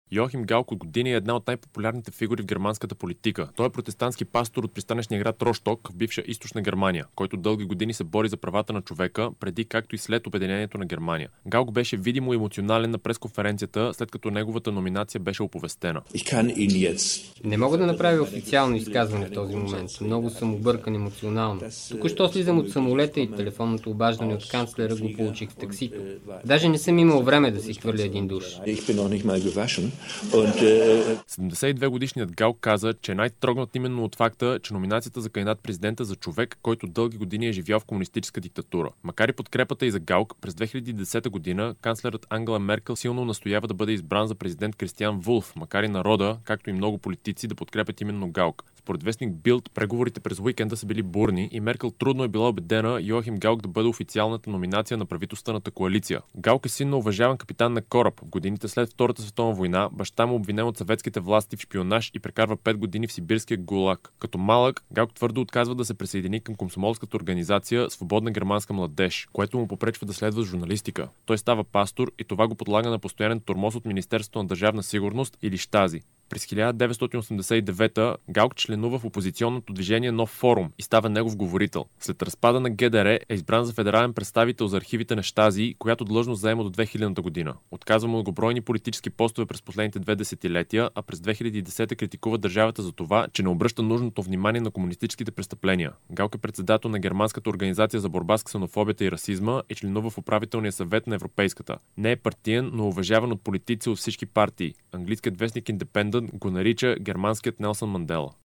Йоахим Галк от години е една от най-популярните фигури в германската политика. Той е протестантски пастор от пристанищния град Рошток в бивша източна Германия, който дълги години се бори за правата на човека, преди както и след обединението на Германия. Галк беше видимо емоционален на пресконференцията, след като неговата номинация беше оповестена. Не мога да направя официално изказване в този момент. Много съм объркан емоционално. Току-що слизам от самолета и телефонното обаждане от канцлера го получих в таксито. Даже не съм имал време да си хвърля един душ. 72-годишният Галк каза, че е най-трогнат именно от факта, че номинацията за кандидат-президента за човек, който дълги години е живял в комунистическа диктатура. Макар и подкрепата и за Галк, през 2010 година канцлерът Ангела Меркел силно настоява да бъде избран за президент Кристиан Вулф, макар и народа, както и много политици, да подкрепят именно Галк. Според вестник Билд, преговорите през уикенда са били бурни и Меркел трудно е била убедена Йоахим Галк да бъде официалната номинация на правителствената коалиция. Галк е син на уважаван капитан на кораб. В годините след Втората световна война баща му обвинен от съветските власти в шпионаж и прекарва 5 години в сибирския ГУЛАГ. Като малък, Галк твърдо отказва да се присъедини към комсомолската организация Свободна германска младеж, което му попречва да следва журналистика. Той става пастор и това го подлага на постоянен тормоз от Министерството на държавна сигурност или Щази. През 1989 Галк членува в опозиционното движение Нов форум и става негов говорител. След разпада на ГДР е избран за федерален представител за архивите на Щази, която длъжност заема до 2000 година. Отказва му многобройни политически постове през последните 2 десетилетия, а през 2010 критикува държавата за това, че не обръща нужното внимание на комунистическите престъпления. Галк е председател на Германската организация за борба с ксенофобията и расизма и членува в управителния съвет на Европейската. Не е партиен, но уважаван от политици от всички партии. Английският вестник Independent го нарича германският Нелсън Мандела.